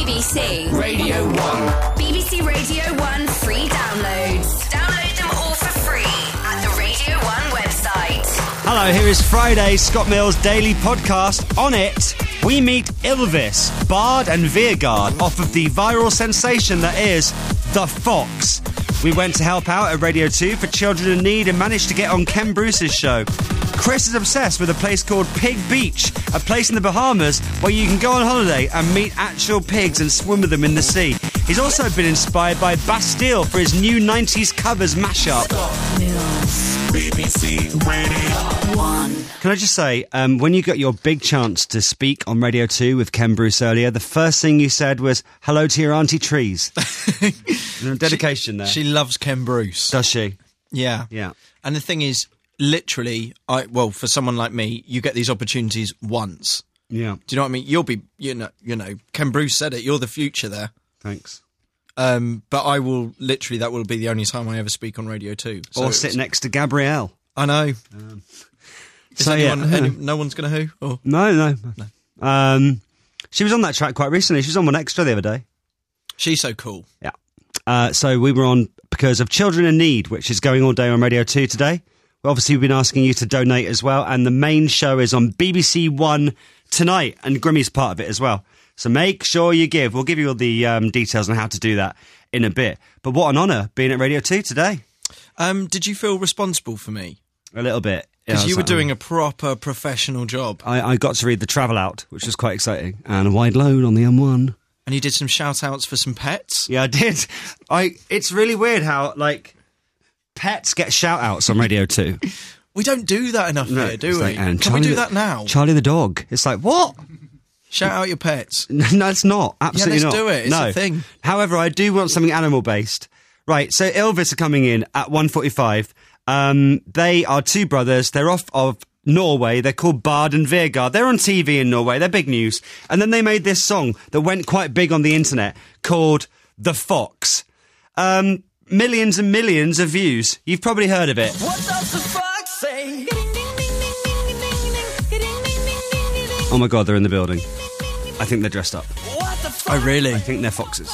BBC Radio 1. BBC Radio 1 free downloads. Download them all for free at the Radio 1 website. Hello, here is Friday's Scott Mills Daily Podcast. On it, we meet Ylvis, Bard and Veergaard off of the viral sensation that is The Fox. We went to help out at Radio 2 for Children in Need and managed to get on Ken Bruce's show. Chris is obsessed with a place called Pig Beach, a place in the Bahamas where you can go on holiday and meet actual pigs and swim with them in the sea. He's also been inspired by Bastille for his new 90s covers mashup. BBC Radio 1. Can I just say, when you got your big chance to speak on Radio 2 with Ken Bruce earlier, the first thing you said was, hello to your Auntie Trees. Dedication there. She loves Ken Bruce. Does she? Yeah. Yeah. And the thing is, literally, for someone like me, you get these opportunities once. Yeah. Do you know what I mean? You'll be, you know, Ken Bruce said it, you're the future there. Thanks. But I will, literally, that will be the only time I ever speak on Radio 2. Or sit next to Gabrielle. I know. Is anyone, yeah. no one's going to who? Or? No. She was on that track quite recently. She was on One Extra the other day. She's so cool. Yeah. So we were on because of Children in Need, which is going all day on Radio 2 today. Well, obviously, we've been asking you to donate as well. And the main show is on BBC One tonight. And Grimmy's part of it as well. So make sure you give. We'll give you all the details on how to do that in a bit. But what an honour being at Radio 2 today. Did you feel responsible for me? A little bit. Because you were doing a proper professional job. I got to read the Travel Out, which was quite exciting. And a wide load on the M1. And you did some shout-outs for some pets? Yeah, I did. It's really weird how, pets get shout-outs on Radio 2. We don't do that enough here, do we? Can Charlie we do that now? Charlie the dog. It's like, what? Shout out your pets. No, it's not. Absolutely let's not. do it. It's a thing. However, I do want something animal-based. Right, so Ylvis are coming in at 1:45. They are two brothers. They're off of Norway. They're called Bard and Veergaard. They're on TV in Norway. They're big news. And then they made this song that went quite big on the internet called The Fox. Millions and millions of views. You've probably heard of it. What does the fox say? Oh my God, they're in the building. I think they're dressed up. What the Oh, really? I think they're foxes.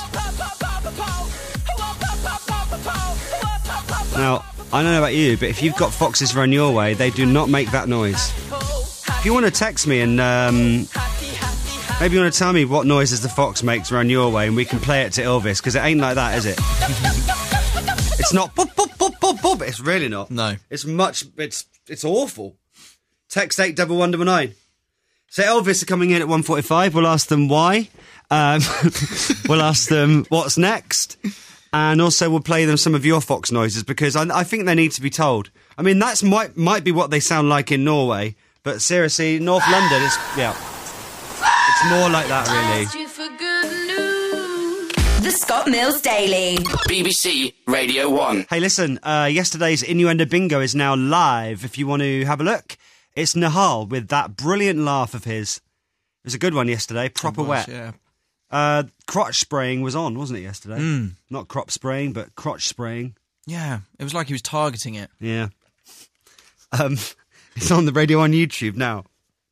Now, I don't know about you, but if you've got foxes run your way, they do not make that noise. If you want to text me and maybe you want to tell me what noises the fox makes run your way and we can play it to Ylvis, because it ain't like that, is it? It's not boop, boop, boop, boop, boop. It's really not. No. It's awful. Text 81199. So Ylvis are coming in at 1:45. We'll ask them why. We'll ask them what's next. And also we'll play them some of your fox noises, because I think they need to be told. I mean, that's might be what they sound like in Norway, but seriously, North London is, it's more like that, really. The Scott Mills Daily. BBC Radio 1. Hey, listen, yesterday's Innuendo Bingo is now live if you want to have a look. It's Nihal with that brilliant laugh of his. It was a good one yesterday, proper wet. Yeah. Crotch spraying was on, wasn't it, yesterday? Not crop spraying, but crotch spraying. Yeah, it was like he was targeting it. Yeah. It's on the Radio 1 YouTube now.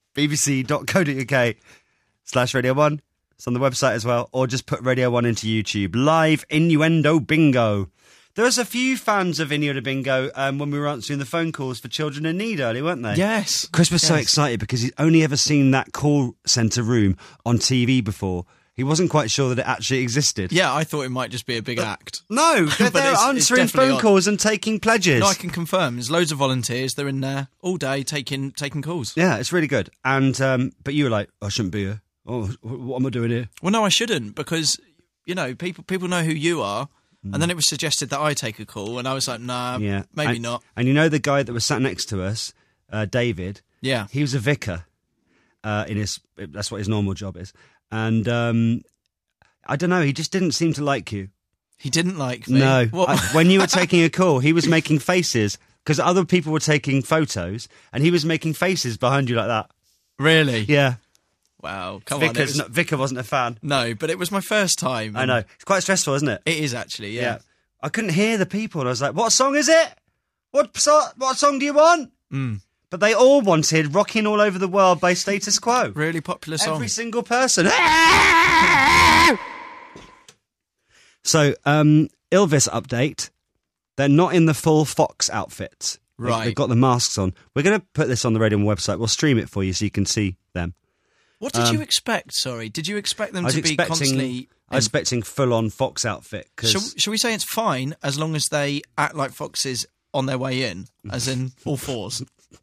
bbc.co.uk/Radio 1. It's on the website as well. Or just put Radio 1 into YouTube. Live Innuendo Bingo. There was a few fans of Innuendo Bingo when we were answering the phone calls for Children in Need earlier, weren't they? Yes. Chris was so excited because he'd only ever seen that call centre room on TV before. He wasn't quite sure that it actually existed. Yeah, I thought it might just be a big act. No, they're answering phone calls and taking pledges. No, I can confirm. There's loads of volunteers. They're in there all day taking calls. Yeah, it's really good. And but you were like, I shouldn't be here. Oh, what am I doing here? Well, no, I shouldn't, because, people know who you are. And then it was suggested that I take a call, and I was like, nah, maybe not. And you know the guy that was sat next to us, David? Yeah. He was a vicar. That's what his normal job is. And I don't know, he just didn't seem to like you. He didn't like me? No. When you were taking a call, he was making faces, because other people were taking photos, and he was making faces behind you like that. Really? Yeah. Wow, come on. Vicar wasn't a fan. No, but it was my first time. I know. It's quite stressful, isn't it? It is, actually, yeah. I couldn't hear the people, and I was like, what song is it? What song do you want? But they all wanted Rocking All Over the World by Status Quo. Really popular song. Every single person. So, Ylvis update. They're not in the full Fox outfits. Right. They've got the masks on. We're going to put this on the Radio 1 website. We'll stream it for you so you can see them. What did you expect? Sorry, did you expect them to be constantly? I was expecting full-on Fox outfit. Shall we say it's fine as long as they act like foxes on their way in, as in all fours?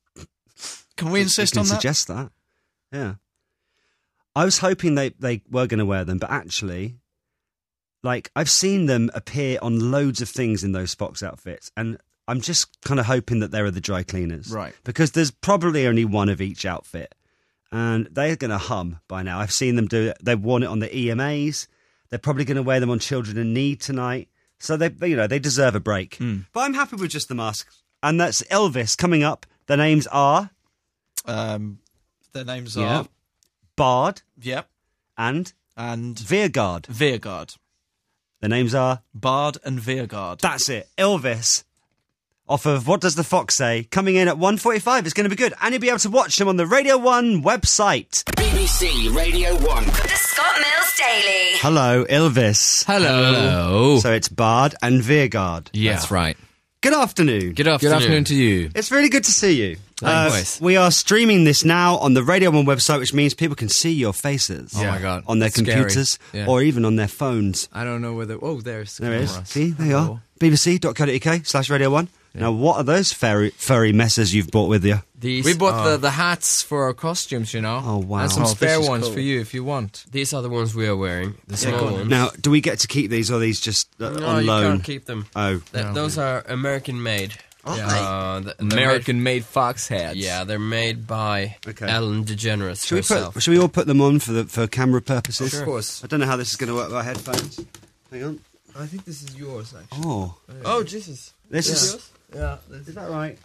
Can we insist on that? Suggest that. Yeah. I was hoping they were going to wear them, but actually, like, I've seen them appear on loads of things in those Fox outfits, and I'm just kind of hoping that they're the dry cleaners. Right. Because there's probably only one of each outfit, and they're going to hum by now. I've seen them do it. They've worn it on the EMAs. They're probably going to wear them on Children in Need tonight. So they deserve a break. But I'm happy with just the masks. And that's Ylvis coming up. The names are... Their names are... Bard. Yep. And Veergaard. Veergaard. The names are... Bard and Veergaard. That's it. Ylvis. Off of What Does the Fox Say? Coming in at 1:45. It's going to be good. And you'll be able to watch them on the Radio 1 website. BBC Radio 1. The Scott Mills Daily. Hello, Ylvis. Hello. So it's Bard and Veergaard. Yeah. That's right. Good afternoon. Good afternoon to you. It's really good to see you. Likewise. We are streaming this now on the Radio 1 website, which means people can see your faces. Oh my God. On their That's computers scary. or even on their phones. I don't know whether... Oh, there's There it is. cameras. See, there you are. bbc.co.uk/Radio 1. Yeah. Now, what are those furry messes you've brought with you? We bought the hats for our costumes, you know. Oh, wow. And some Oh, spare this is ones cool. for you if you want. These are the ones we are wearing, the small ones. Now, do we get to keep these, or are these just no, on you loan? can't keep them. Oh. Those are American-made. Yeah. They're American-made fox hats. Yeah, they're made by Okay. Ellen DeGeneres herself. Should we all put them on for camera purposes? Of course. I don't know how this is going to work with our headphones. Hang on. I think this is yours, actually. Oh. Oh, Jesus. This is... Yeah. Is that right?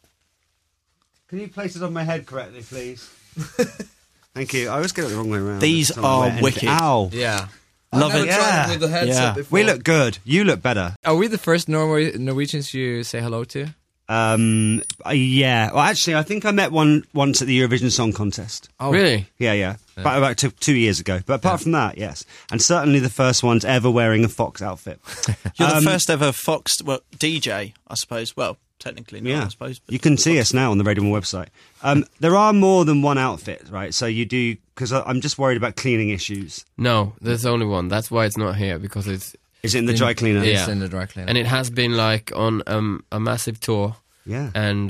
Can you place it on my head correctly, please? Thank you. I always get it the wrong way around. These Every time I wear are anything. wicked. Ow. Yeah. Love I've it. never tried Yeah. it with the headset Yeah. before. We look good. You look better. Are we the first Norwegians you say hello to? Yeah. Well, actually, I think I met one once at the Eurovision Song Contest. Oh, Really? Yeah. About 2 years ago. But apart from that, yes. And certainly the first ones ever wearing a Fox outfit. You're the first ever Fox DJ, I suppose. Well, technically not, I suppose. But you can see us now on the Radio 1 website. There are more than one outfit, right? So you do... Because I'm just worried about cleaning issues. No, there's only one. That's why it's not here, because it's... Is it in the dry cleaner? Yeah. It's in the dry cleaner. And it has been like on a massive tour. Yeah.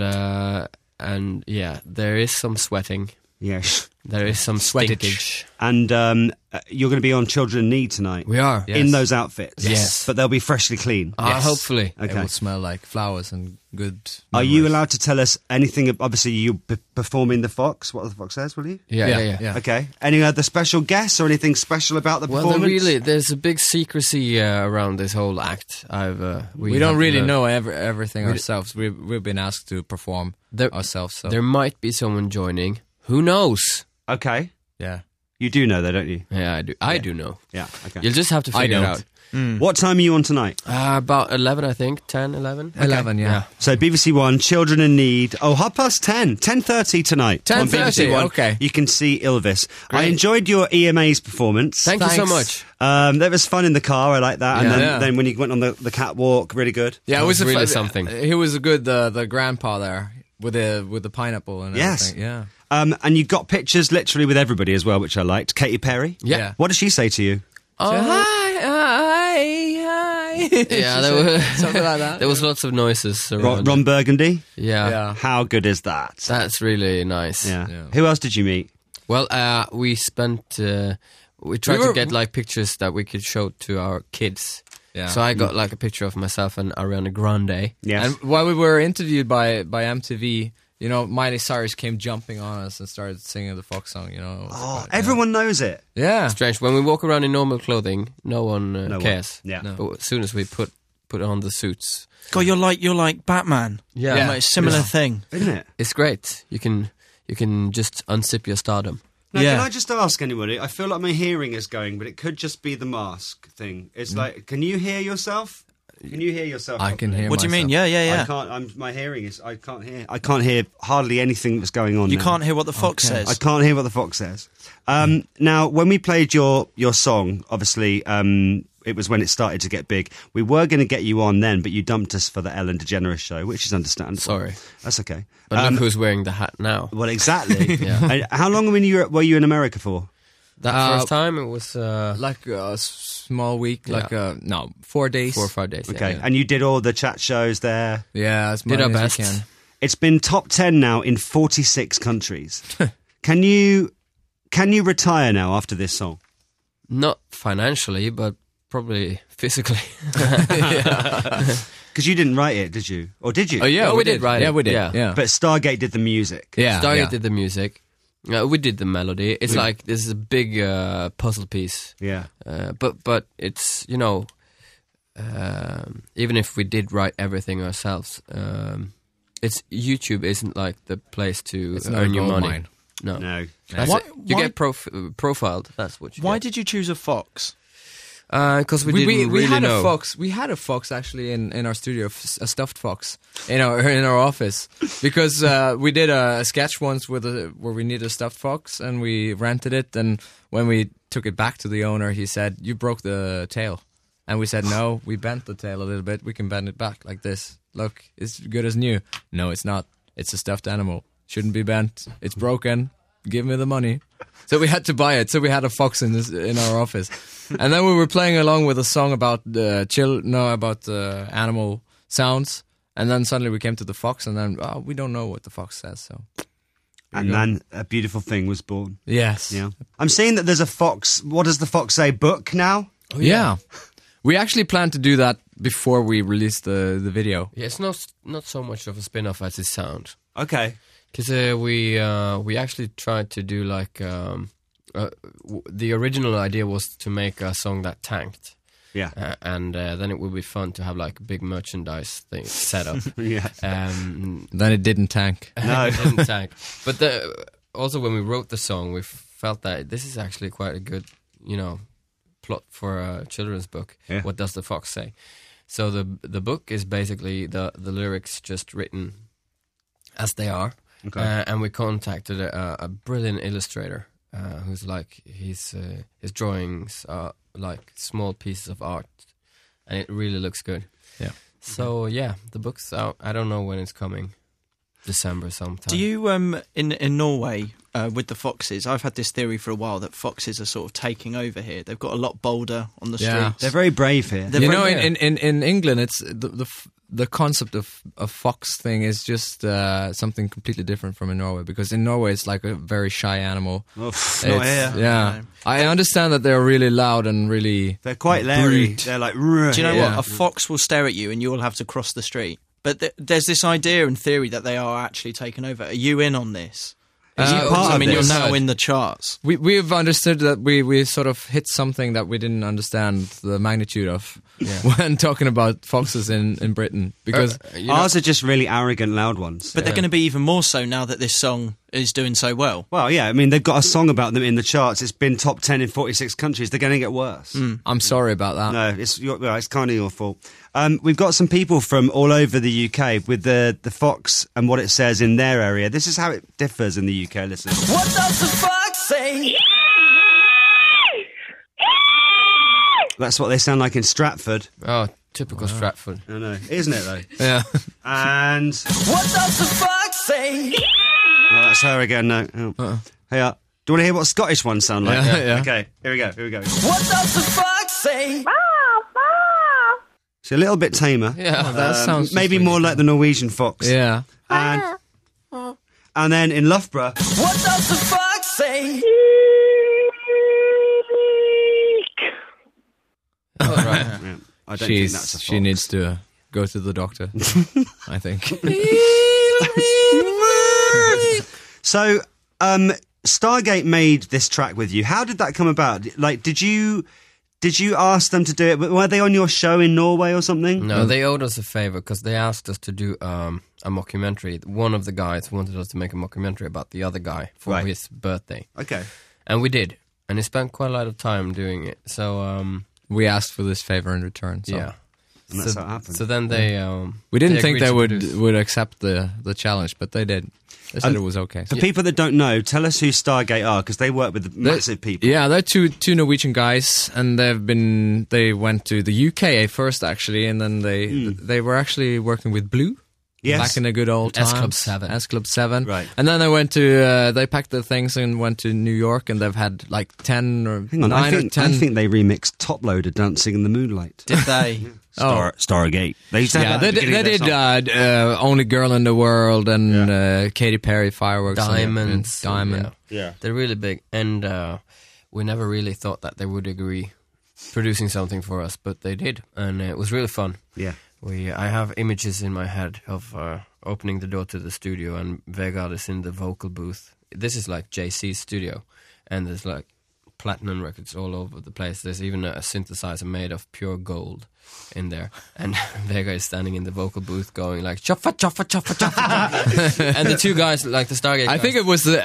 And yeah, there is some sweating. Yes. There is some stinkage. And you're going to be on Children in Need tonight. We are. Yes. In those outfits. Yes. But they'll be freshly clean. Hopefully. It Okay. will smell like flowers and good Are you memories. allowed to tell us anything? Obviously, you performing the Fox. What the Fox says, will you? Yeah. Okay. Any other special guests or anything special about the Well, performance? there's a big secrecy around this whole act. We don't really know everything ourselves. We've been asked to perform ourselves. So. There might be someone joining. Who knows? Okay. Yeah. You do know, though, don't you? Yeah, I do. I do know. Yeah. Okay. You'll just have to figure it don't. out. What time are you on tonight? About 11, I think. 10, 11? 11, yeah. So BBC One, Children in Need. Oh, 10:30. 10:30 tonight. on 10:30, BBC One. okay. You can see Ylvis. I Great. enjoyed your EMA's performance. Thank you so Thanks. much. That was fun in the car. I like that. Yeah. And then when you went on the catwalk, really good. Yeah, That was a really fun- something. He was a good the grandpa there with the pineapple and Yes. everything. Yeah. And you got pictures literally with everybody as well, which I liked. Katy Perry. Yeah. What did she say to you? Hi. Yeah, there were something like that. there was lots of noises around. Ron Burgundy. Yeah. Yeah. How good is that? That's really nice. Yeah. Yeah. Who else did you meet? Well, we spent... we tried We were- to get like pictures that we could show to our kids. Yeah. So I got like a picture of myself and Ariana Grande. Yes. And while we were interviewed by MTV, you know, Miley Cyrus came jumping on us and started singing the Fox song. You know. It was Oh, quite- everyone knows it. Yeah. Strange. When we walk around in normal clothing, no one No one. cares. Yeah. No. But as soon as we put on the suits, God, you're like Batman. Yeah. Like a similar Yeah. thing. Isn't it? it's great. You can just unzip your stardom. Now, Yeah. can I just ask anybody? I feel like my hearing is going, but it could just be the mask thing. It's like, can you hear yourself? Can you hear yourself? I can properly? hear What do you mean? myself. Yeah. I can't. My hearing is. I can't hear. I can't hear hardly anything that's going on. You now. can't hear what the fox Okay. says. I can't hear what the Fox says. Now, when we played your song, obviously, it was when it started to get big. We were going to get you on then, but you dumped us for the Ellen DeGeneres show, which is understandable. Sorry. That's okay. But look who's wearing the hat now. Well, exactly. Yeah. And how long were you in America for? That first time it was like a small week, Yeah. like 4 days. 4 or 5 days. Okay, Yeah. and you did all the chat shows there. Yeah, as Did our many as best. we can. It's been top 10 now in 46 countries. Can you retire now after this song? Not financially, but probably physically. Because you didn't write it, did you? Or did you? Oh yeah, Oh, we did write Yeah, it. we did. Yeah. Yeah, But Stargate did the music. yeah. Stargate yeah. did the music. We did the melody. It's like this is a big puzzle piece. Yeah. But it's even if we did write everything ourselves, it's YouTube isn't like the place to It's not earn a your gold money. mine. No, No. That's Why- it. You why- get profiled. That's what you Why get. did you choose a fox? Because we didn't really had know. a fox. We had a fox actually in our studio, a stuffed fox in our office, because we did a sketch once where we needed a stuffed fox, and we rented it. And when we took it back to the owner, he said, "You broke the tail," and we said, "No, we bent the tail a little bit. We can bend it back like this. Look, it's good as new." "No, it's not. It's a stuffed animal. Shouldn't be bent. It's broken. Give me the money." So we had to buy it. So we had a fox in our office, and then we were playing along with a song about animal sounds, and then suddenly we came to the fox, and then we don't know what the fox says. So And then a beautiful thing was born. yes, Yeah. I'm seeing that there's a fox. What does the fox say? Book now? yeah. We actually planned to do that before we released the video. Yeah, it's not so much of a spin-off as it sounds. Okay. Because we actually tried to do like the original idea was to make a song that tanked, Yeah. and then it would be fun to have like a big merchandise thing set up. Yeah. Then it didn't tank. No. It didn't tank. But also when we wrote the song, we felt that this is actually quite a good, plot for a children's book. Yeah. What does the fox say? So the book is basically the lyrics just written as they are. Okay. And we contacted a brilliant illustrator who's like his drawings are like small pieces of art, and it really looks good. Yeah. So yeah, the book's out. I don't know when it's coming. December sometime. Do you in Norway with the foxes? I've had this theory for a while that foxes are sort of taking over here. They've got a lot bolder on the Yeah. streets. They're very brave here. They're very- in England, it's the concept of a fox thing is just something completely different from in Norway, because in Norway it's like a very shy animal. Oof. Not It's- here. Yeah, No. I understand that they're really loud and really. They're quite leery. Brute. They're like, Do you know Yeah. what? A fox will stare at you and you'll have to cross the street. But there's this idea and theory that they are actually taken over. Are you in on this? Are you part I of mean, this? you're now in the charts. We've understood that we sort of hit something that we didn't understand the magnitude of when talking about foxes in Britain, because Ours are just really arrogant, loud ones. But they're going to be even more so now that this song is doing so well. Well, yeah, I mean, they've got a song about them in the charts. It's been top 10 in 46 countries. They're going to get worse. I'm sorry about that. No, it's kind of your fault. We've got some people from all over the UK with the fox and what it says in their area. This is how it differs in the UK, listen. What does the fox say? That's what they sound like in Stratford. Oh, typical Stratford. I know. Isn't it, though? Yeah. And... What does the fox say? Oh, that's her again, no. Oh. Hey, do you want to hear what Scottish ones sound like? Yeah, yeah. Okay, here we go. What does the fox say? It's a little bit tamer. Yeah. That sounds Maybe more like the Norwegian fox. Yeah. And then in Loughborough... What does the fox say? Oh, right. Yeah, I don't think that's a fox. She needs to go to the doctor, I think. So, Stargate made this track with you. How did that come about? Like, did you ask them to do it? Were they on your show in Norway or something? No, they owed us a favor because they asked us to do a mockumentary. One of the guys wanted us to make a mockumentary about the other guy for Right. his birthday. Okay. And we did. And he spent quite a lot of time doing it. So, We asked for this favor in return. So. yeah. And that's how it happened. So then they... We didn't they think agreed they to produce. would accept the challenge, but they did. They said it was okay. For people that don't know, tell us who Stargate are, because they work with massive people. Yeah, they're two Norwegian guys, and they went to the UK first actually, and then they were actually working with Blue. Yes. Back in the good old times. S Club 7. Right. And then they went to, they packed their things and went to New York, and they've had like 10 or Hang on, 9 or 10. I think they remixed Top Loader Dancing in the Moonlight. Did they? Stargate. They used to have they did Only Girl in the World and Katy Perry Fireworks. Diamonds. Diamond. Yeah. They're really big, and we never really thought that they would agree producing something for us, but they did, and it was really fun. Yeah. I have images in my head of opening the door to the studio, and Vegard is in the vocal booth. This is like JC's studio, and there's like platinum records all over the place. There's even a synthesizer made of pure gold in there, and Vegard is standing in the vocal booth going like chuffa chuffa chuffa chuffa, and the two guys, like the Stargate guys, I think it was the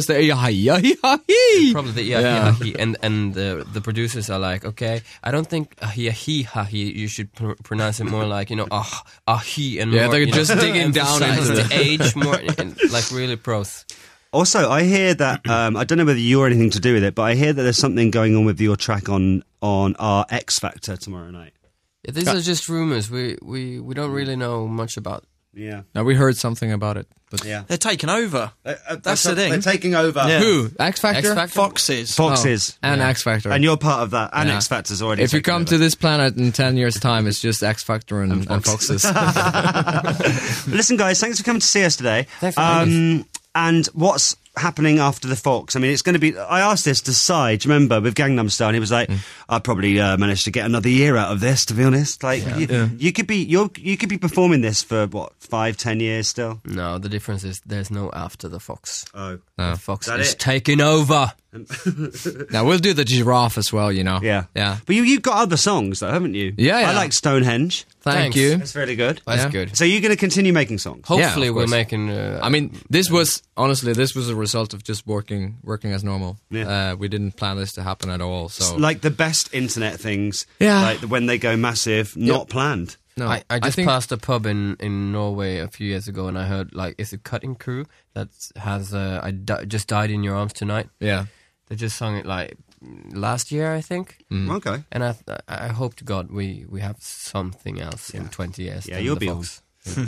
probably the and the producers are like, okay, I don't think he you should pronounce it more like, you know, he, and yeah, more, they're just digging down into the age more, and, like really pros. Also, I hear that, I don't know whether you're anything to do with it, but I hear that there's something going on with your track on our X Factor tomorrow night. Yeah, these are just rumors. We don't really know much about. Yeah. Now we heard something about it, but Yeah. They're taking over. That's the thing. They're taking over. Yeah. who? X Factor? Foxes. Foxes. And X Factor. And you're part of that. And Yeah. X Factor's already If you taken come over. to this planet in 10 years' time, it's just X Factor and Foxes. Listen, guys, thanks for coming to see us today. Thanks for having us. And what's happening after the Fox? I mean, it's going to be... I asked this to Sai, do you remember, with Gangnam Style, and he was like, I'd probably manage to get another year out of this, to be honest. Like, you could be performing this for, 5-10 years still? No, the difference is there's no after the Fox. Oh. The Fox Is that is it? taking over. Now we'll do the giraffe as well, you know. Yeah. Yeah. But you've got other songs, though, haven't you? Yeah, yeah. I like Stonehenge. Thank Thanks. you. That's really good. That's Yeah. good. So you're going to continue making songs? Hopefully, of we're course. making. I mean, this was a result of just working as normal. Yeah. We didn't plan this to happen at all. So Like the best internet things, Yeah. like when they go massive, not planned. no, I just think passed a pub in Norway a few years ago, and I heard like it's a cutting crew that has just died in your arms tonight. yeah. They just sung it like last year, I think. Okay. And I hope to God we have something else in 20 years. Yeah, than you'll the be Fox.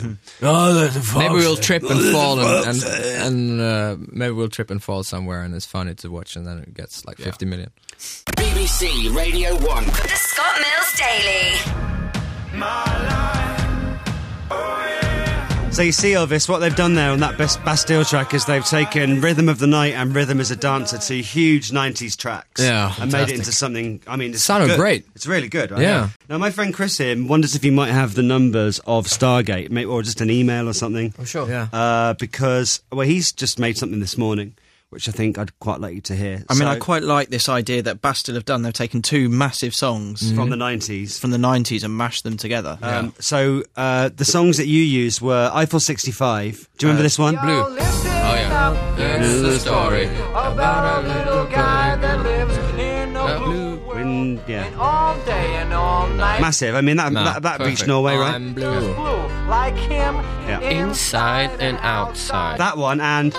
Maybe we'll trip and fall and maybe we'll trip and fall somewhere, and it's funny to watch, and then it gets like 50 million. BBC Radio 1. The Scott Mills Daily. So you see, Elvis, what they've done there on that Bastille track is they've taken Rhythm of the Night and Rhythm as a Dancer, two huge 90s tracks. Yeah. And made it into something, I mean, it's Sounded good. great. It's really good, right? Yeah. Now, my friend Chris here wonders if you might have the numbers of Stargate, or just an email or something. Oh, sure. Yeah. Because, well, he's just made something this morning, which I think I'd quite like you to hear. I mean, So, I quite like this idea that Bastille have done. They've taken two massive songs from the 90s. from the 90s and mashed them together. So the songs that you used were Eiffel 65. Do you remember this one? Blue. Oh, yeah. It's the story about a little guy that lives in a blue When, yeah. all day and all night. Massive. I mean, that Perfect. reached Norway, right? I'm blue. Blue, like him. Yeah. inside and outside. That one, and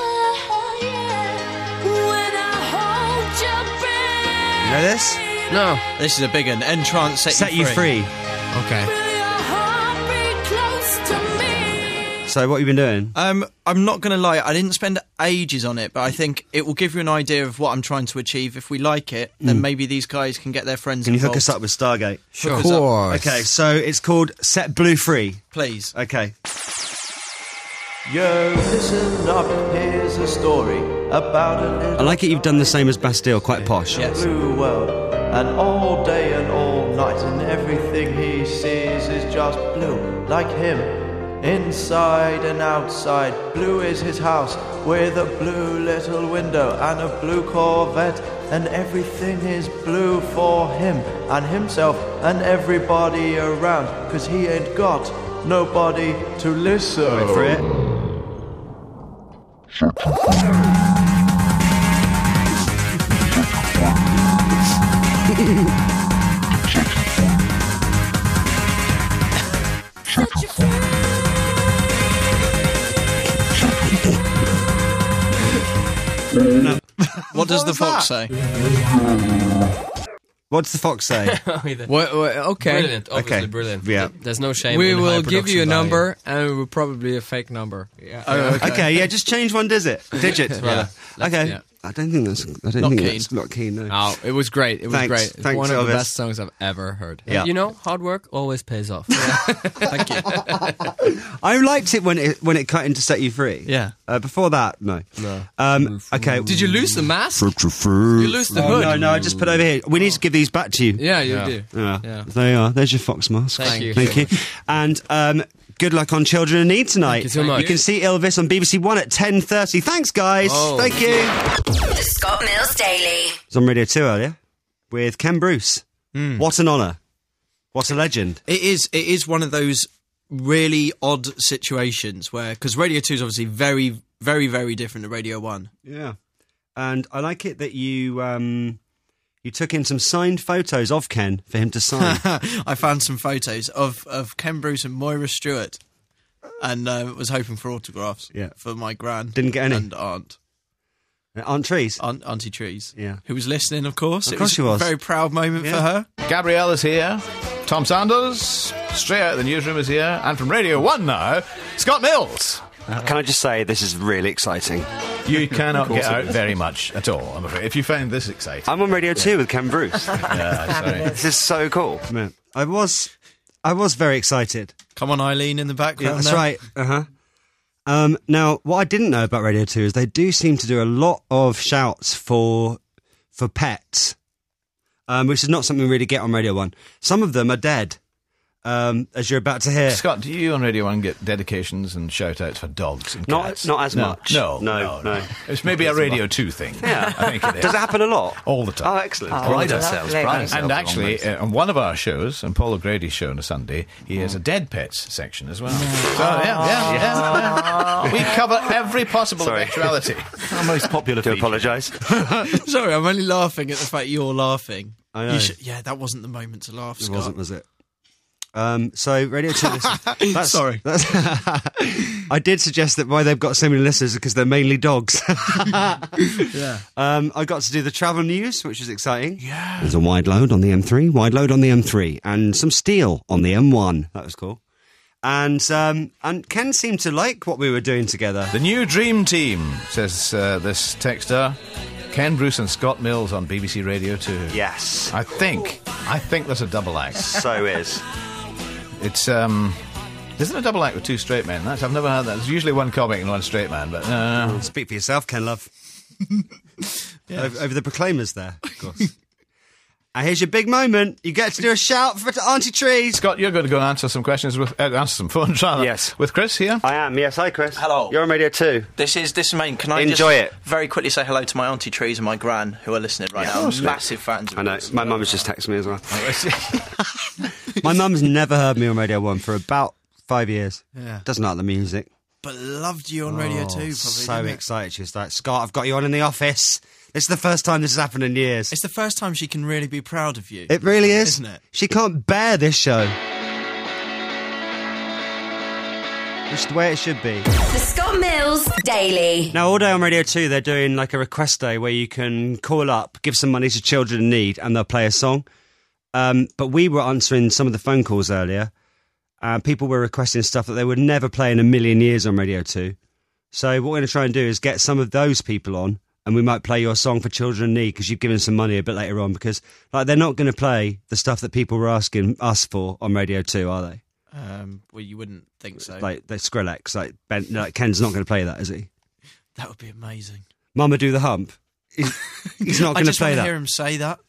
you know this? No, This is a big one. Entrance Set You Free. Okay. So what have you been doing? I'm not going to lie, I didn't spend ages on it, but I think it will give you an idea of what I'm trying to achieve. If we like it, then maybe these guys can get their friends Can you involved. hook us up with Stargate? sure. Of course. Okay, so it's called Set Blue Free. Please. Okay. Yo, listen up, here's a story about a little I like it you've done the same as Bastille, quite posh. Yes. blue world. And all day and all night, and everything he sees is just blue, like him. Inside and outside, blue is his house, with a blue little window and a blue Corvette. And everything is blue for him and himself and everybody around, 'cause he ain't got nobody to listen. Wait for it. What does the fox say? What does the fox say? Okay. Brilliant, obviously brilliant. Yeah. There's no shame We in will high give you a production number, and it will probably be a fake number. Yeah. Okay, yeah, just change one digit. Rather. Okay. Yeah. I don't think that's. Not keen. No. Oh, it was great. It was Thanks. great. It's Thanks, one of the Elvis. best songs I've ever heard. Yeah. You know, hard work always pays off. Thank you. I liked it when it cut in to set you free. Yeah. Before that, no. Okay. Did you lose the mask? You lose the hood? No, I just put over here. We need to give these back to you. Yeah, you do. Yeah. There you are. There's your fox mask. Thank you. Thank you. And good luck on Children in Need tonight. Thank you so much. You can see Elvis on BBC One at 10:30. Thanks, guys. Oh. Thank you. The Scott Mills Daily. I was on Radio 2 earlier with Ken Bruce. What an honour. What a legend. It is one of those really odd situations where, because Radio 2 is obviously very, very, very different to Radio 1. Yeah. And I like it that you took in some signed photos of Ken for him to sign. I found some photos of Ken Bruce and Moira Stewart, and was hoping for autographs for my gran. Didn't get any? And aunt. Aunt Trees. Auntie Trees. Yeah. Who was listening, of course. Of course she was. A very proud moment for her. Gabrielle is here. Tom Sanders, straight out of the newsroom, is here. And from Radio 1 now, Scott Mills. Can I just say, this is really exciting. You cannot get out very much at all, I'm afraid, if you find this exciting. I'm on Radio 2 with Ken Bruce. Yeah, sorry. This is so cool. Man, I was very excited. Come on, Eileen in the background. That's there. right. Now, what I didn't know about Radio 2 is they do seem to do a lot of shouts for pets, which is not something we really get on Radio 1. Some of them are dead, as you're about to hear. Scott, do you on Radio 1 get dedications and shout-outs for dogs and cats? Not as much. No. It's maybe a Radio 2 thing. Yeah. I think it is. Does it happen a lot? All the time. Oh, excellent. Pride ourselves. lovely. And actually, on one of our shows, on Paul O'Grady's show on a Sunday, he has a dead pets section as well. So, yeah. We cover every possible eventuality. Our most popular Do feature. apologise. Sorry, I'm only laughing at the fact you're laughing. I know. That wasn't the moment to laugh, It Scott. wasn't, was it? So Radio 2 Sorry. I did suggest that why they've got so many listeners is because they're mainly dogs. Yeah. I got to do the travel news, which is exciting. Yeah. There's a wide load on the M3, and some steel on the M1. That was cool. And Ken seemed to like what we were doing together. The new dream team, says this texter. Ken Bruce and Scott Mills on BBC Radio 2. Yes. I think there's a double act. So is. It's isn't a double act with two straight men? I've never heard that. There's usually one comic and one straight man, but Speak for yourself, Ken Love. Over the Proclaimers there, of course. And here's your big moment. You get to do a shout for Auntie Trees. Scott, you're going to go and answer some questions answer some phones rather. Yes. With Chris here. I am, yes. Hi, Chris. Hello. You're on Radio 2. This is main. Can I Enjoy just it. very quickly say hello to my Auntie Trees and my gran who are listening right now? Massive fans of I know. yours. My mum has just texted me as well. My mum's never heard me on Radio 1 for about 5 years. Yeah. Doesn't like the music. But loved you on Radio 2, probably. So didn't it? excited. She was like, Scott, I've got you on in the office. This is the first time this has happened in years. It's the first time she can really be proud of you. It really is. Isn't it? She can't bear this show. Which is the way it should be. The Scott Mills Daily. Now, all day on Radio 2, they're doing like a request day where you can call up, give some money to children in need, and they'll play a song. But we were answering some of the phone calls earlier. People were requesting stuff that they would never play in a million years on Radio 2. So what we're going to try and do is get some of those people on, and we might play your song for children in need because you've given some money a bit later on, because like they're not going to play the stuff that people were asking us for on Radio 2, are they? Well, you wouldn't think so. Like the Skrillex, like Ken's not going to play that, is he? That would be amazing. Mama Do the Hump. He's not I going to just play want to that. hear him say that.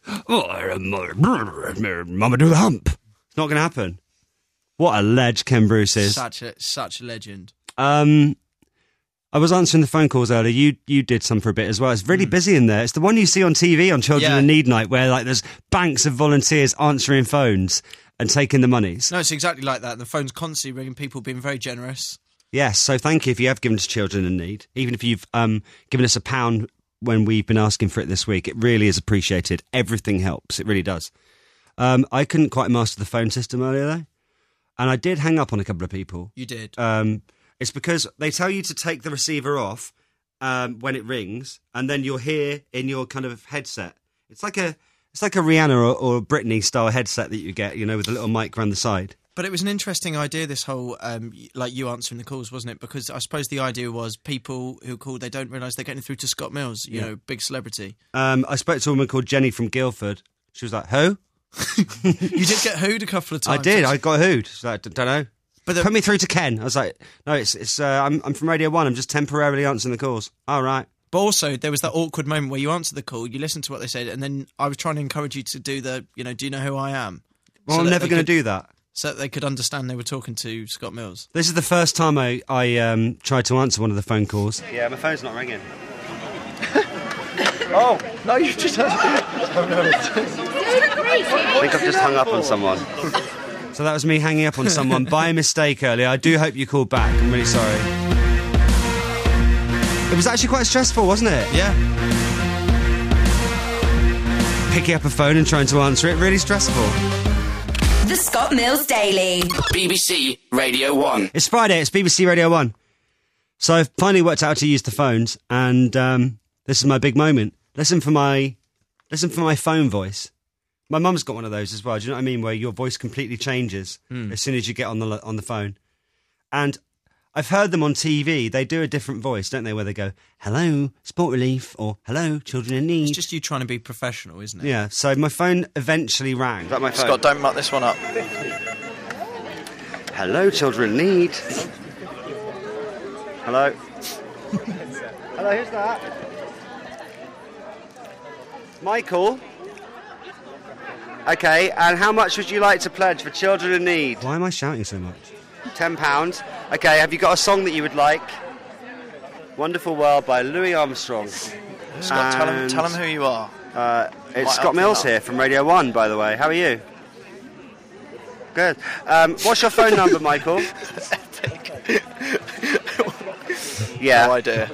Mama Do the Hump. It's not going to happen. What a ledge Ken Bruce is. Such a legend. I was answering the phone calls earlier. You did some for a bit as well. It's really busy in there. It's the one you see on TV on Children in Need Night, where like there's banks of volunteers answering phones and taking the monies. No, it's exactly like that. The phone's constantly ringing, people being very generous. Yes, so thank you if you have given to Children in Need. Even if you've given us £1 when we've been asking for it this week, it really is appreciated. Everything helps. It really does. I couldn't quite master the phone system earlier, though. And I did hang up on a couple of people. You did. It's because they tell you to take the receiver off when it rings, and then you'll hear in your kind of headset. It's like a Rihanna or Britney style headset that you get, with a little mic around the side. But it was an interesting idea, this whole, like you answering the calls, wasn't it? Because I suppose the idea was people who call, they don't realise they're getting through to Scott Mills, you know, big celebrity. I spoke to a woman called Jenny from Guildford. She was like, who? You did get hooed a couple of times. I did. I got hooed. She's like, don't know. But put me through to Ken. I was like, no, I'm from Radio 1. I'm just temporarily answering the calls. All right. But also, there was that awkward moment where you answered the call, you listened to what they said, and then I was trying to encourage you to do the, do you know who I am? Well, so I'm never going to do that. So that they could understand they were talking to Scott Mills. This is the first time I tried to answer one of the phone calls. Yeah, my phone's not ringing. Oh, no, you've just... I think I've just hung up on someone. So that was me hanging up on someone by mistake earlier. I do hope you called back. I'm really sorry. It was actually quite stressful, wasn't it? Yeah. Picking up a phone and trying to answer it, really stressful. The Scott Mills Daily. BBC Radio 1. It's Friday, it's BBC Radio 1. So I've finally worked out how to use the phones, and this is my big moment. Listen for my phone voice. My mum's got one of those as well, do you know what I mean? Where your voice completely changes as soon as you get on the phone. And I've heard them on TV. They do a different voice, don't they? Where they go, hello, Sport Relief, or hello, children in need. It's just you trying to be professional, isn't it? Yeah, so my phone eventually rang. Is that my phone? Scott, don't muck this one up. Hello, children in need. Hello. Hello, who's that? Michael. Okay, and how much would you like to pledge for Children in Need? Why am I shouting so much? £10. Okay, have you got a song that you would like? Wonderful World by Louis Armstrong. Scott, tell him who you are. It's Scott Mills here from Radio 1, by the way. How are you? Good. What's your phone number, Michael? Yeah. No idea.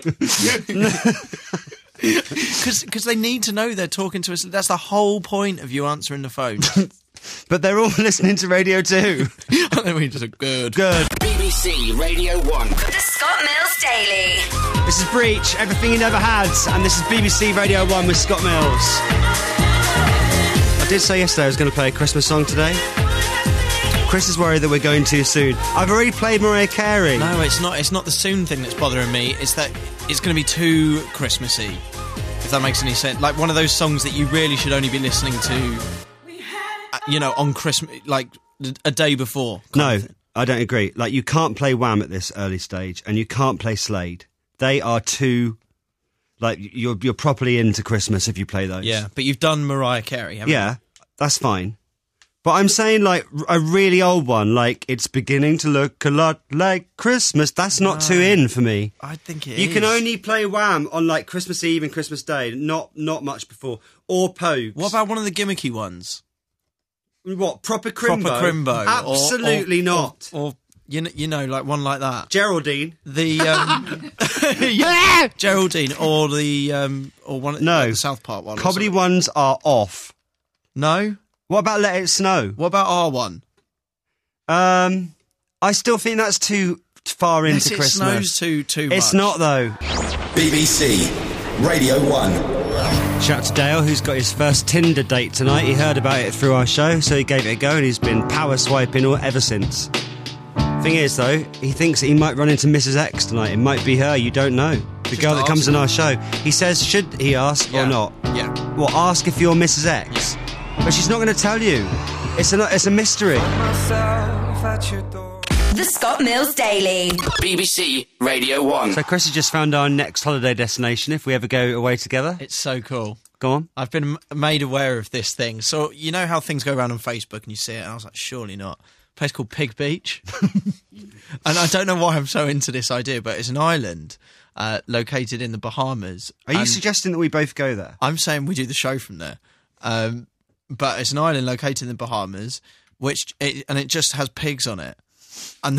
Because they need to know they're talking to us. That's the whole point of you answering the phone. But they're all listening to Radio 2. And then we just go, good. BBC Radio 1. The Scott Mills Daily. This is Breach, Everything You Never Had, and this is BBC Radio 1 with Scott Mills. I did say yesterday I was going to play a Christmas song today. Chris is worried that we're going too soon. I've already played Mariah Carey. No, it's not. It's not the soon thing that's bothering me. It's that it's going to be too Christmassy, if that makes any sense. Like one of those songs that you really should only be listening to, on Christmas, like a day before. No, I don't agree. Like, you can't play Wham at this early stage, and you can't play Slade. They are too... Like, you're properly into Christmas if you play those. Yeah, but you've done Mariah Carey, haven't you? Yeah, that's fine. But I'm saying, like, a really old one, like, It's Beginning to Look a Lot Like Christmas. That's not too in for me. I think it is. You can only play Wham on, like, Christmas Eve and Christmas Day, not much before. Or Pogues. What about one of the gimmicky ones? What, Proper Crimbo? Proper Crimbo. Absolutely not. Or like one like that. Geraldine. The Geraldine or the or one like the South Park one. Comedy ones are off. No? What about Let It Snow? What about R1? I still think that's too far into Christmas. Let It Snow's too much. It's not though. BBC Radio 1. Shout out to Dale, who's got his first Tinder date tonight. He heard about it through our show, so he gave it a go, and he's been power swiping ever since. Thing is, though, he thinks that he might run into Mrs. X tonight. It might be her, you don't know. The girl that comes on our show. He says, should he ask or not? Yeah. Well, ask if you're Mrs. X. But she's not going to tell you. It's a mystery. The Scott Mills Daily. BBC Radio 1. So Chris has just found our next holiday destination if we ever go away together. It's so cool. Go on. I've been made aware of this thing. So, you know how things go around on Facebook and you see it, and I was like, surely not. A place called Pig Beach. And I don't know why I'm so into this idea, but it's an island located in the Bahamas. Are you suggesting that we both go there? I'm saying we do the show from there. But it's an island located in the Bahamas, it just has pigs on it. And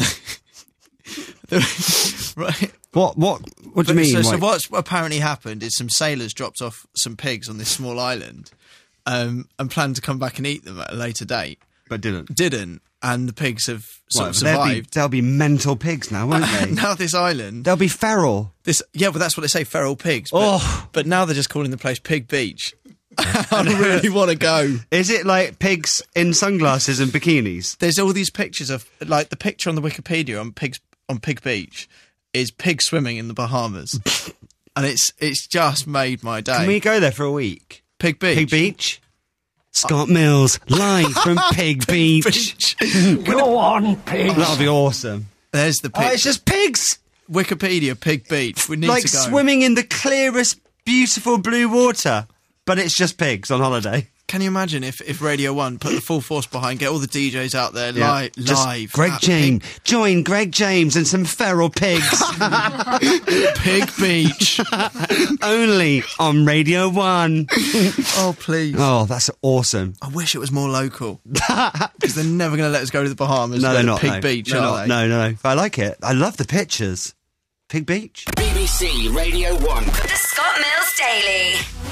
right. What do you mean? So what's apparently happened is some sailors dropped off some pigs on this small island, and planned to come back and eat them at a later date, but didn't. and the pigs have sort of Well, survived. They'll be mental pigs now, won't they? Now this island, They'll be feral. but that's what they say, feral pigs. But now they're just calling the place Pig Beach. I really want to go. Is it like pigs in sunglasses and bikinis? There's all these pictures of, like, the picture on the Wikipedia on Pig Beach is pigs swimming in the Bahamas, and it's just made my day. Can we go there for a week? Pig Beach? Pig Beach? Scott Mills, live from Pig Beach. Go on, pigs. That'll be awesome. There's the picture. Oh, it's just pigs! Wikipedia, Pig Beach. We need Like to go. swimming in the clearest, beautiful blue water. But it's just pigs on holiday. Can you imagine if Radio 1 put the full force behind, get all the DJs out there live? Greg at James. Join Greg James and some feral pigs. Pig Beach. Only on Radio 1. Oh, please. Oh, that's awesome. I wish it was more local. Because they're never going to let us go to the Bahamas. No, go they're to not. Pig no. Beach, They're are not. they? No. I like it. I love the pictures. Pig Beach. BBC Radio 1. The Scott Mills Daily.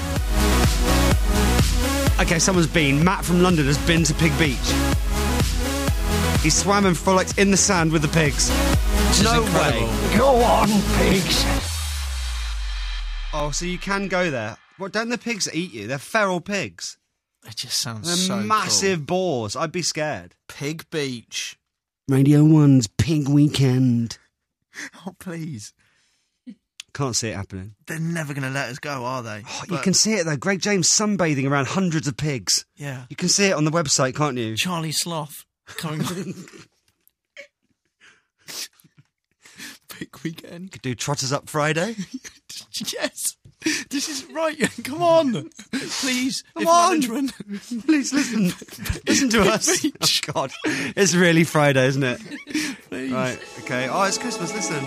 Okay, someone's been. Matt from London has been to Pig Beach. He swam and frolicked in the sand with the pigs. No way. Go on, pigs. Oh, so you can go there. What, don't the pigs eat you? They're feral pigs. It just sounds They're so massive boars. I'd be scared. cool. Pig Beach. Radio 1's Pig Weekend. Oh, please. Can't see it happening. They're never going to let us go, are they? Oh, you can see it though. Greg James sunbathing around hundreds of pigs. Yeah. You can see it on the website, can't you? Charlie Sloth coming. Pig Weekend. Could do Trotters Up Friday. Yes. This is right. Come on. Please. Come on. Management. Please listen. Listen to us. Beach. Oh, God. It's really Friday, isn't it? Please. Right, okay. Oh, it's Christmas. Listen.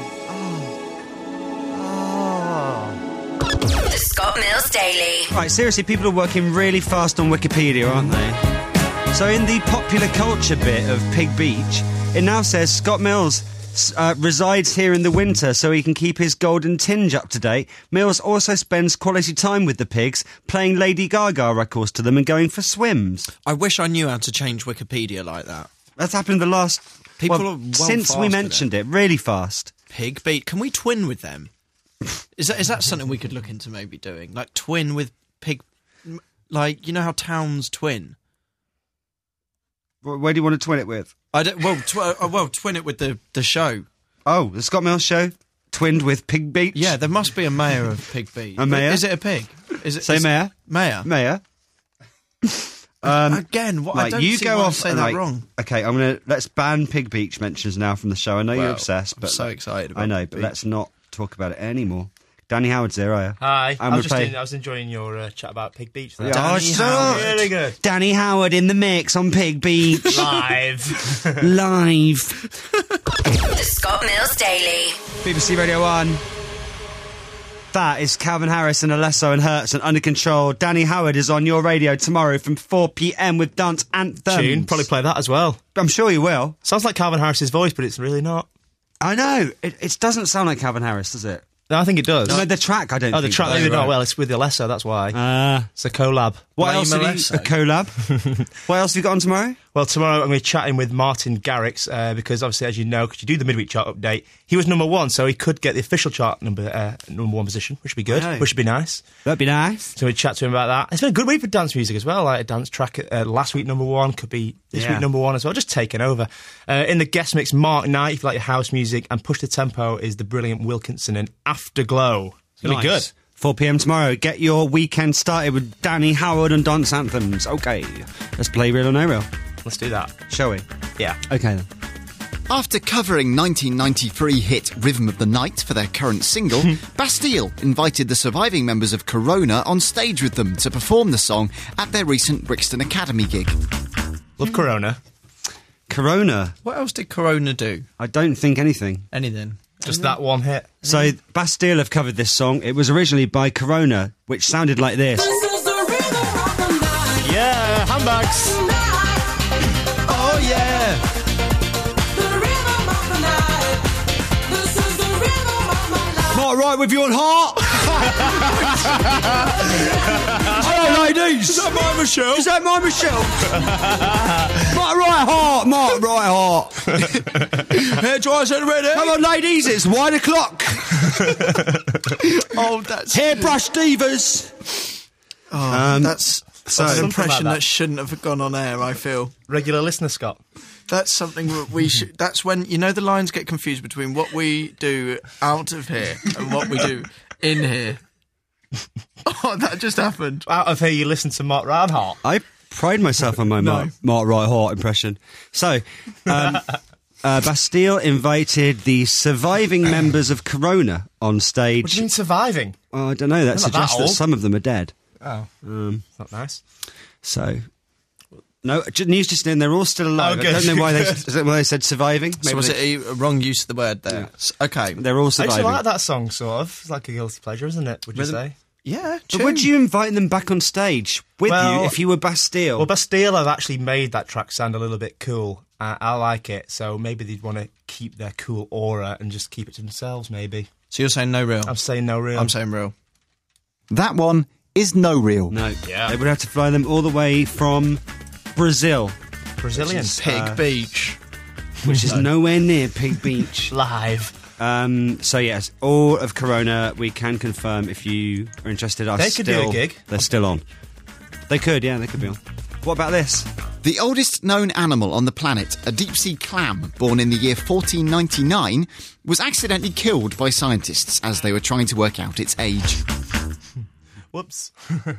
The Scott Mills Daily. Right, seriously, people are working really fast on Wikipedia, aren't they? So in the popular culture bit of Pig Beach, it now says Scott Mills resides here in the winter so he can keep his golden tinge up to date. Mills also spends quality time with the pigs, playing Lady Gaga records to them and going for swims. I wish I knew how to change Wikipedia like that. That's happened the last... People well, are well since fast we with mentioned it, really fast. Pig Beach. Can we twin with them? Is that something we could look into maybe doing? Like twin with pig... Like, you know how towns twin? Where do you want to twin it with? I don't... Well, twin it with the show. Oh, the Scott Mills show? Twinned with Pig Beach? Yeah, there must be a mayor of Pig Beach. A mayor? Is it a pig? Say mayor. Mayor. Mayor. Again, what, I don't you see go why I'm off saying and, that like, wong. Okay, let's ban Pig Beach mentions now from the show. I know you're Well, obsessed, but I'm so excited about I know, Pig but Beach. let's not talk about it anymore. Danny Howard's there, are you? Hi. And I was enjoying your chat about Pig Beach there. Danny Howard. Really good. Danny Howard in the mix on Pig Beach. Live. Live. The Scott Mills Daily. BBC Radio 1. That is Calvin Harris and Alesso and Hertz and Under Control. Danny Howard is on your radio tomorrow from 4 p.m. with Dance Anthems. Tune. Probably play that as well. I'm sure you will. Sounds like Calvin Harris's voice, but it's really not. I know. It doesn't sound like Calvin Harris, does it? No, I think it does. No, the track, I don't Oh, think the track, does. maybe not. Well, it's with Alesso, that's why. It's a collab. What Blame else have you... Alesso. A collab? What else have you got on tomorrow? Well, tomorrow I'm going to be chatting with Martin Garrix because obviously, as you know, because you do the midweek chart update, he was number one, so he could get the official chart number one position, which would be good, which would be nice. That'd be nice. So we chat to him about that. It's been a good week for dance music as well. Like a dance track last week number one could be this week number one as well. Just taking over. In the guest mix, Mark Knight, if you like your house music, and Push the Tempo is the brilliant Wilkinson and Afterglow. It's going to be good. 4 p.m. tomorrow. Get your weekend started with Danny Howard and Dance Anthems. Okay, let's play Real or No Real. Let's do that. Shall we? Yeah. Okay then. After covering 1993 hit Rhythm of the Night for their current single, Bastille invited the surviving members of Corona on stage with them to perform the song at their recent Brixton Academy gig. Love Corona. Corona. What else did Corona do? I don't think anything. Anything. Just that one hit. So Bastille have covered this song. It was originally by Corona, which sounded like this. Yeah, handbags. Oh, yeah. Not right with your heart. Hello, ladies. Is that my Michelle? Is that my Michelle? Not right heart, Mark Rightheart. Hair dryers and ready. Come on, ladies, it's 1 o'clock. Oh, that's Hairbrush divas. that's an impression that shouldn't have gone on air. I feel Regular listener, Scott. that's something that we should. That's when the lines get confused between what we do out of here and what we do in here. Oh, that just happened. Out of here, you listen to Mark Rightheart. I pride myself on my Mark Rightheart impression. So, Bastille invited the surviving members of Corona on stage. What do you mean surviving? I don't know. That suggests that some of them are dead. Oh, it's not nice. So, no, news just in. They're all still alive. Oh, good. I don't know why they said surviving. So was it a wrong use of the word there? Yeah. Okay, they're all I surviving. actually like that song, sort of. It's like a guilty pleasure, isn't it? Would you say? Yeah. But would you invite them back on stage with you if you were Bastille? Well, Bastille have actually made that track sound a little bit cool. I like it, so maybe they'd want to keep their cool aura and just keep it to themselves, maybe. So you're saying no real? I'm saying no real. I'm saying real. That one is no real. No. They would have to fly them all the way from Brazil. Brazilian. Pig Beach. Which is nowhere near Pig Beach. Live. So yes, all of Corona, we can confirm if you are interested. They could do a gig. They're still on. They could, yeah, they could be on. What about this? The oldest known animal on the planet, a deep-sea clam born in the year 1499, was accidentally killed by scientists as they were trying to work out its age. Whoops.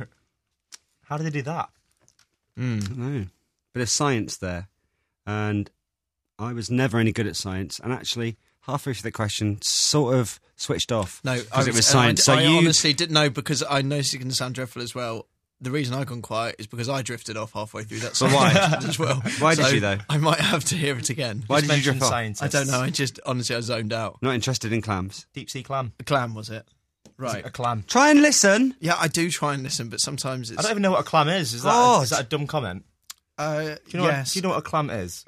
How did they do that? I don't know. Bit of science there. And I was never any good at science. And actually, halfway through the question, sort of switched off. No, because it was science. I honestly didn't know, because I know it's going to sound dreadful as well. The reason I gone quiet is because I drifted off halfway through that song. Why? As well. Why did you, though? I might have to hear it again. Why did you drift off? Scientists. I don't know. I just, honestly, I zoned out. Not interested in clams. Deep sea clam. The clam, was it? Right. A clam. Try and listen. Yeah, I do try and listen, but sometimes it's... I don't even know what a clam is. Is that a dumb comment? Do you know yes. do you know what a clam is?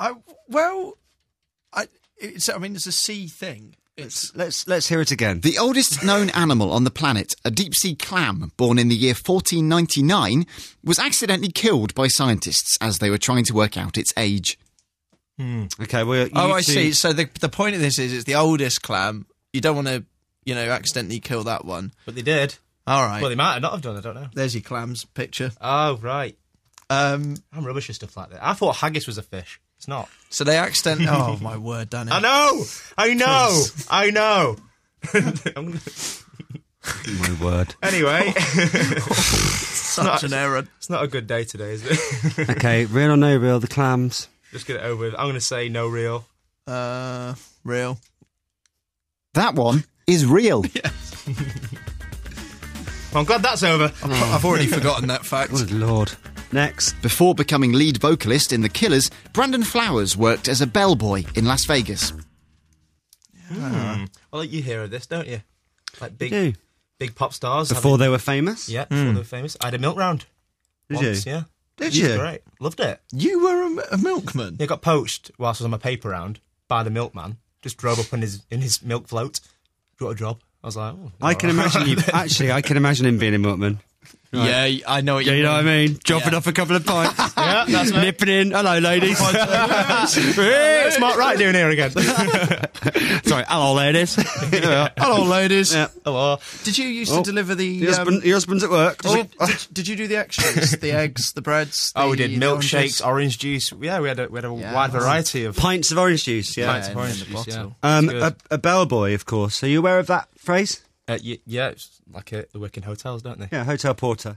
It's a sea thing. Let's hear it again. The oldest known animal on the planet, a deep-sea clam born in the year 1499, was accidentally killed by scientists as they were trying to work out its age. Okay, well... I see. So the point of this is it's the oldest clam. You don't want to, accidentally kill that one. But they did. All right. Well, they might not have done, I don't know. There's your clams picture. Oh, right. I'm rubbish at stuff like that. I thought haggis was a fish. It's not. So they accidentally... Oh, my word, Danny. I know! I know! My word. Anyway. Such an error. It's not a good day today, is it? Okay, real or no real, the clams. Just get it over with. I'm going to say no real. Real. That one is real. Yes. Well, I'm glad that's over. I've already forgotten that fact. Good Lord. Next. Before becoming lead vocalist in The Killers, Brandon Flowers worked as a bellboy in Las Vegas. Well, you hear of this, don't you? Like You big pop stars. Before they were famous? Yeah, before they were famous. I had a milk round. Did once, you? Yeah. Did It was you? great. Loved it. You were a milkman? Yeah, got poached whilst I was on my paper round by the milkman. Just drove up in his milk float. Got a job. I was like, oh, I can imagine you... Actually, I can imagine him being a milkman. Right. Yeah, I know what you mean. You know what I mean? Dropping off a couple of pints. Yeah, that's me. Nipping in. Hello, ladies. It's Mark Wright doing here again. Sorry, hello, ladies. Hello, ladies. Yeah. Hello. Did you used to deliver the... Your husband's at work. Did you do the extras? The eggs, the breads? We did milkshakes, oranges? orange juice. Yeah, we had a wide variety of... Pints of orange juice, yeah. Pints of orange juice, yeah. A bellboy, of course. Are you aware of that phrase? Yeah, it's like they work in hotels, don't they? Yeah, hotel porter.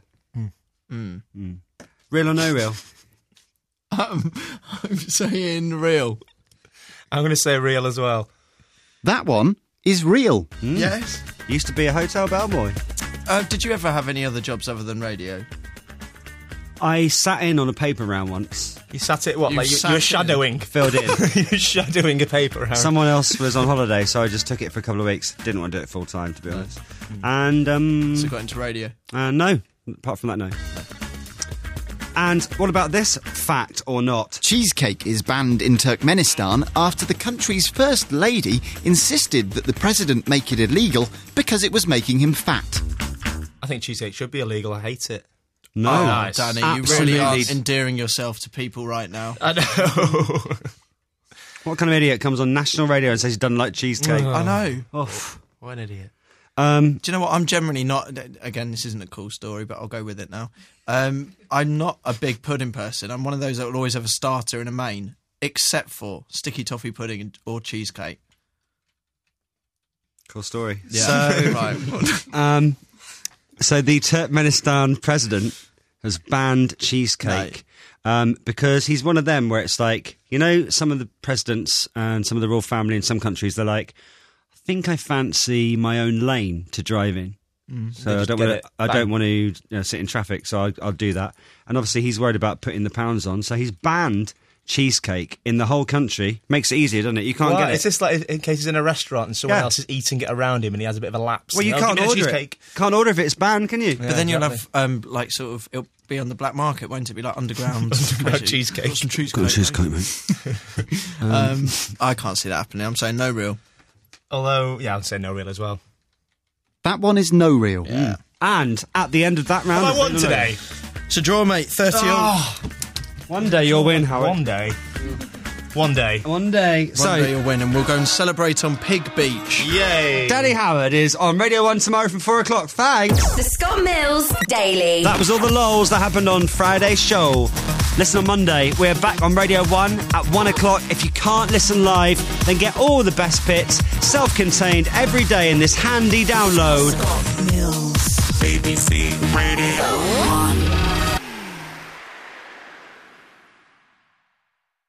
Real or no real? I'm saying real. I'm going to say real as well. That one is real. Yes. Used to be a hotel bellboy. Did you ever have any other jobs other than radio? I sat in on a paper round once. You sat it, what, You like sat you were in? shadowing? Filled in. You were shadowing a paper round. Someone else was on holiday, so I just took it for a couple of weeks. Didn't want to do it full time, to be honest. And So got into radio? no. Apart from that, no. And what about this fact or not? Cheesecake is banned in Turkmenistan after the country's first lady insisted that the president make it illegal because it was making him fat. I think cheesecake should be illegal. I hate it. No. Oh, Nice. Danny, you really are Absolutely. endearing yourself to people right now. I know. What kind of idiot comes on national radio and says he doesn't like cheesecake? I know. Oh. What an idiot. Do you know what? I'm generally not. Again, this isn't a cool story, but I'll go with it now. I'm not a big pudding person. I'm one of those that will always have a starter and a main, except for sticky toffee pudding or cheesecake. Cool story. Yeah. So, right. So the Turkmenistan president has banned cheesecake because he's one of them where it's like, you know, some of the presidents and some of the royal family in some countries, they're like, I think I fancy my own lane to drive in. So I don't want to sit in traffic, so I'll do that. And obviously he's worried about putting the pounds on, so he's banned cheesecake in the whole country. Makes it easier, doesn't it? You can't get it. It's just like in case he's in a restaurant and someone else is eating it around him and he has a bit of a lapse. Well, you can't order it. Can't order if it's banned, can you? But then you'll have like sort of it'll be on the black market, won't it? Be like underground cheesecake. Got some cheesecake. Got cheesecake, mate. I can't see that happening. I'm saying no real. Although, yeah, I'd say no real as well. That one is no real. Yeah. And at the end of that round, Have I won today? It's a draw, mate. 30 all. One day you'll win, Howard. One day. One day. One day. One day you'll win, and we'll go and celebrate on Pig Beach. Yay! Danny Howard is on Radio 1 tomorrow from 4 o'clock. Thanks. The Scott Mills Daily. That was all the lols that happened on Friday's show. Listen on Monday. We're back on Radio 1 at 1 o'clock. If you can't listen live, then get all the best bits, self-contained, every day in this handy download. Scott Mills, BBC Radio 1.